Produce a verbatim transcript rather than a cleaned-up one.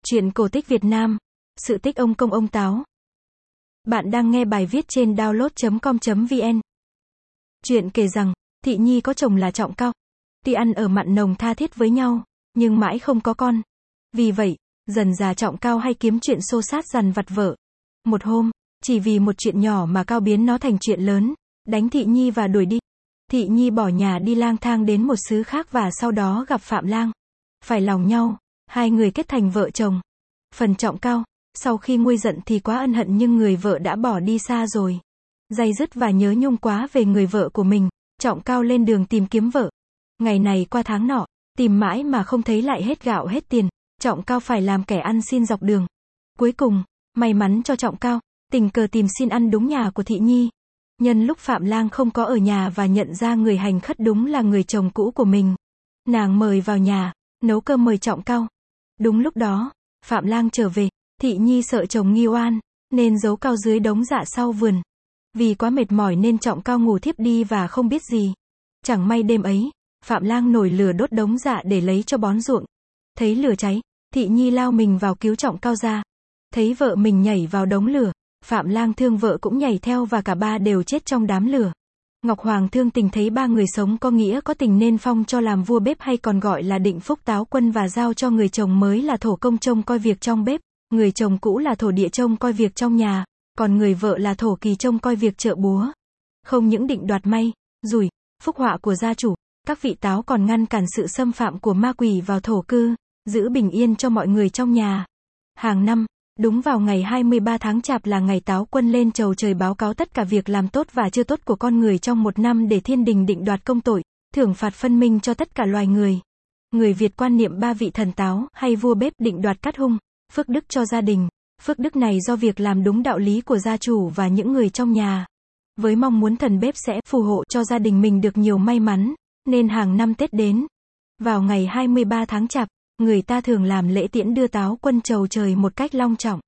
Truyện cổ tích Việt Nam, sự tích ông Công ông Táo. Bạn đang nghe bài viết trên download chấm com chấm vn. Chuyện kể rằng, Thị Nhi có chồng là Trọng Cao. Tuy ăn ở mặn nồng tha thiết với nhau, nhưng mãi không có con. Vì vậy, dần dà Trọng Cao hay kiếm chuyện xô xát dằn vặt vợ. Một hôm, chỉ vì một chuyện nhỏ mà Cao biến nó thành chuyện lớn, đánh Thị Nhi và đuổi đi. Thị Nhi bỏ nhà đi lang thang đến một xứ khác và sau đó gặp Phạm Lang. Phải lòng nhau, hai người kết thành vợ chồng. Phần Trọng Cao, sau khi nguôi giận thì quá ân hận nhưng người vợ đã bỏ đi xa rồi. Day dứt và nhớ nhung quá về người vợ của mình, Trọng Cao lên đường tìm kiếm vợ. Ngày này qua tháng nọ, tìm mãi mà không thấy, lại hết gạo hết tiền, Trọng Cao phải làm kẻ ăn xin dọc đường. Cuối cùng, may mắn cho Trọng Cao, tình cờ tìm xin ăn đúng nhà của Thị Nhi. Nhân lúc Phạm Lang không có ở nhà và nhận ra người hành khất đúng là người chồng cũ của mình, nàng mời vào nhà, nấu cơm mời Trọng Cao. Đúng lúc đó, Phạm Lang trở về, Thị Nhi sợ chồng nghi oan, nên giấu Cao dưới đống dạ sau vườn. Vì quá mệt mỏi nên Trọng Cao ngủ thiếp đi và không biết gì. Chẳng may đêm ấy, Phạm Lang nổi lửa đốt đống dạ để lấy cho bón ruộng. Thấy lửa cháy, Thị Nhi lao mình vào cứu Trọng Cao ra. Thấy vợ mình nhảy vào đống lửa, Phạm Lang thương vợ cũng nhảy theo và cả ba đều chết trong đám lửa. Ngọc Hoàng thương tình thấy ba người sống có nghĩa có tình nên phong cho làm vua bếp, hay còn gọi là Định Phúc Táo Quân, và giao cho người chồng mới là Thổ Công trông coi việc trong bếp, người chồng cũ là Thổ Địa trông coi việc trong nhà, còn người vợ là Thổ Kỳ trông coi việc chợ búa. Không những định đoạt may, rủi, phúc họa của gia chủ, các vị Táo còn ngăn cản sự xâm phạm của ma quỷ vào thổ cư, giữ bình yên cho mọi người trong nhà. Hàng năm, đúng vào ngày hai mươi ba tháng Chạp là ngày Táo Quân lên chầu trời báo cáo tất cả việc làm tốt và chưa tốt của con người trong một năm để thiên đình định đoạt công tội, thưởng phạt phân minh cho tất cả loài người. Người Việt quan niệm ba vị thần Táo hay vua bếp định đoạt cát hung, phước đức cho gia đình. Phước đức này do việc làm đúng đạo lý của gia chủ và những người trong nhà. Với mong muốn thần bếp sẽ phù hộ cho gia đình mình được nhiều may mắn, nên hàng năm Tết đến, vào ngày hai mươi ba tháng Chạp, người ta thường làm lễ tiễn đưa Táo Quân chầu trời một cách long trọng.